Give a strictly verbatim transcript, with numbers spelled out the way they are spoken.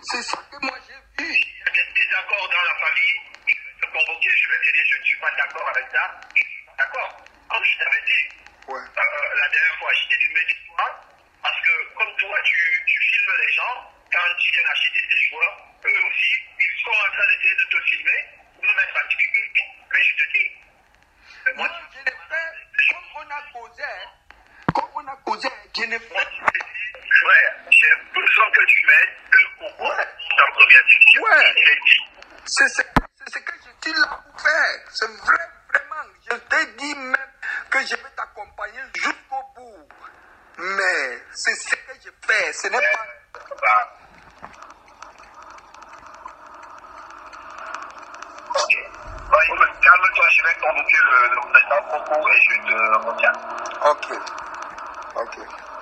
C'est ça que moi j'ai vu. Il y a des désaccords dans la famille. Je vais te convoquer, je vais te dire, je ne suis pas d'accord avec ça. Je suis pas d'accord. Comme je t'avais dit, Ouais. euh, la dernière fois, je t'ai dit, méfie-toi. Parce que comme toi, tu, tu filmes les gens, quand tu viens acheter des joueurs, eux aussi, ils sont en train d'essayer de te filmer, pour nous mettre en difficulté. Mais je te dis, moi, Moi, je n'ai fait, comme on a causé, comme on a causé, je n'ai moi, fait. je te dis, frère, j'ai besoin que tu m'aides, que au moins, dans première division. Ouais. Je l'ai dit. C'est ce, c'est ce que je suis là pour faire. C'est vrai, vraiment. Je t'ai dit même que je vais t'accompagner jusqu'au bout. Mais c'est ce que je fais. Ce n'est pas. Bah, ok. Bah, écoute, calme-toi, je vais convoquer le, le président Coco et je te retiens. Ok. Ok.